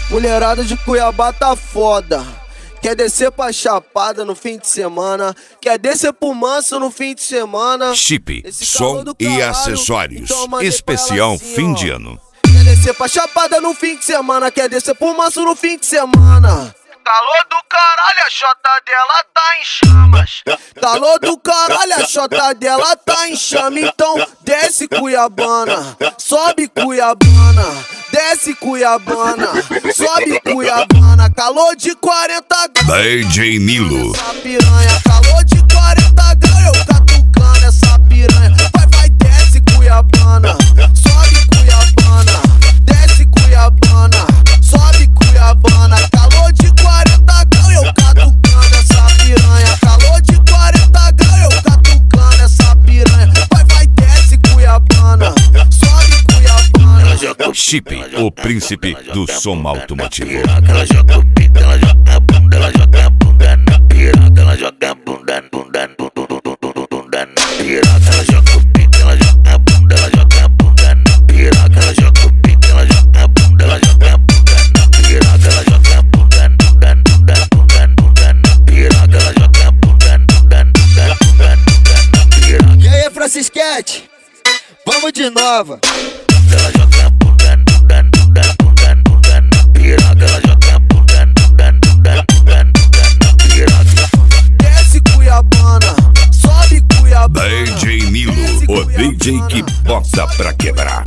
Mulherada de Cuiabá tá foda. Quer descer pra Chapada no fim de semana, quer descer pro Manso no fim de semana. Chip, som e acessórios. Então especial assim, fim de ano. Quer descer pra Chapada no fim de semana, quer descer pro Manso no fim de semana. Calor do caralho, a chota dela tá em chamas. Calor do caralho, a chota dela tá em chama. Então desce Cuiabana, sobe Cuiabana, desce Cuiabana, sobe Cuiabana. Calor de 40 graus. DJ Nilo. Essa piranha, calor de 40 graus, eu catucando essa piranha. Vai, desce Cuiabana, sobe Cuiabana, desce Cuiabana, sobe Cuiabana. Calor de 40 graus, eu catucando essa piranha. Calor de 40 graus, eu catucando essa piranha. Vai, desce Cuiabana, sobe Cuiabana. Chip, o príncipe do som automotivo. Ela joga o pito, ela joga a bunda, ela joga a bunda na piroca, ela joga a bunda na piroca, ela joga o pito, ela joga a bunda, ela joga a bunda na piroca, ela joga o pito, ela joga a bunda, ela joga a bunda na piroca, ela joga a bunda na piroca, ela joga a bunda na piroca. E aí, Francisquete? Vamos de nova. Ela joga a bunda na piroca, ela joga a bunda na piroca. Desce Cuiabana, sobe Cuiabana. DJ Nilo, o DJ que bota pra quebrar.